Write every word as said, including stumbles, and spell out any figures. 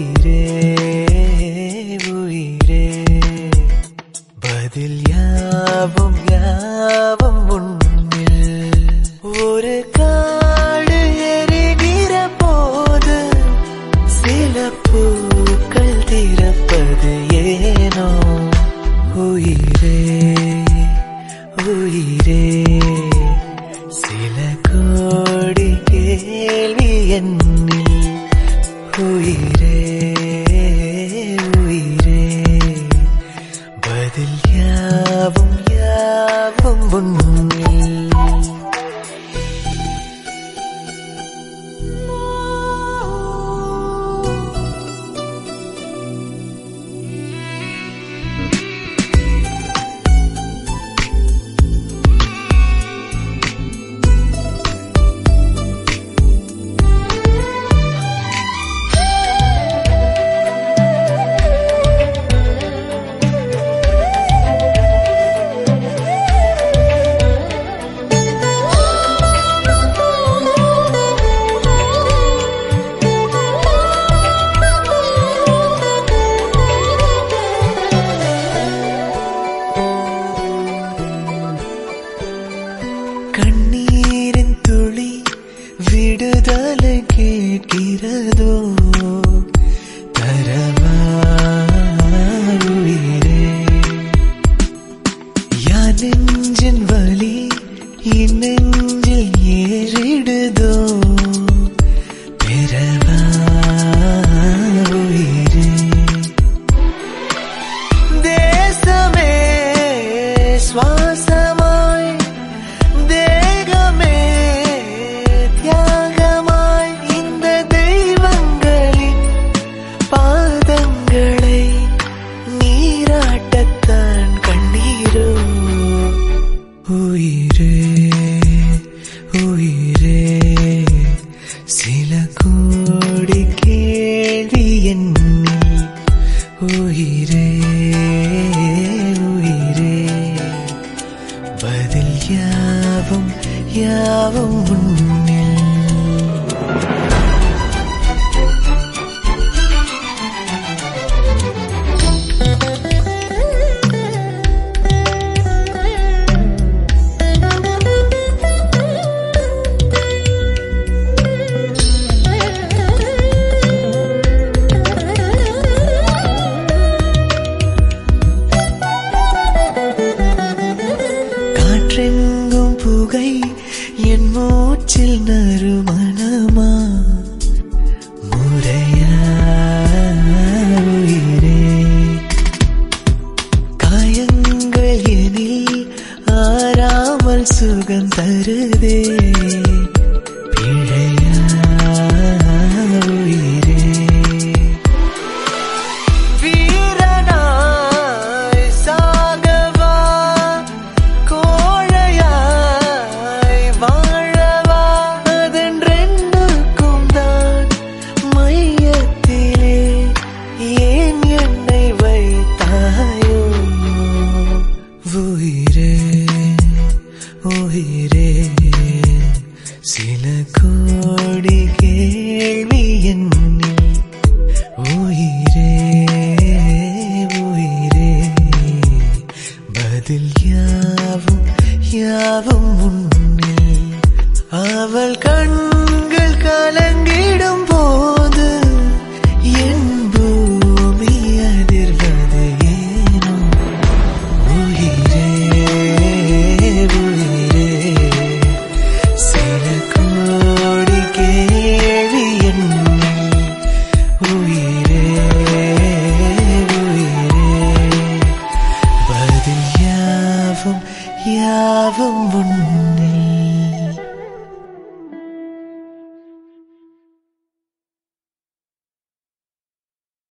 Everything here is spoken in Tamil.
உயிரே உயிரே பதில் யாவும் யாவும் உன்னில் ஒரு காடு எரிகிற போது சில பூக்கள் திறப்பது ஏனோ உயிரே உயிரே சில கோடி கேள்வி என்னில் உயிரே உயிரே பதில் யாவும் யாவும் உன்னில் கண்ணீரின் துளி விடுதலை கேட்கிறதோ தரவா உயிரே யான் நெஞ்சின் வலி நெஞ்சில் ஏறிடுதோ பெறவா உயிரே தேசமே சுவாசமாய் தேகமே தியாகமாய் இந்த தெய்வங்களின் பாதங்களை நீராட்டத்தான் கண்ணீரோ உயிரே உயிரே சில கோடி கேள்வி என்னில் உயிரே உயிரே பதில் யாவும் யாவும் உன்னில் காற்றெங்கும் புகை என் மூச்சில் நறுமணமா முறையா உயிரே காயங்கள் எனில் ஆறாமல் சுகம் தருதே பிழையா உயிரே வீரனாய் சாகவா கோழையாய் வாழவா அதென்றென்றுக்கும் தான் மையத்திலே ஏன் என்னை வைத்தாயோ உயிரே உயிரே சில கோடி கேள்வி என்னில் உயிரே உயிரே பதில் யாவும் யாவும் உன்னில் அவள் கண்கள் கலங்கிடும் போது என் பூமி அதிர்வது ஏனோ உயிரே உயிரே சில கோடி கேள்வி என்னில் உயிரே உயிரே பதில் யாவும் யாவும் உன்னில்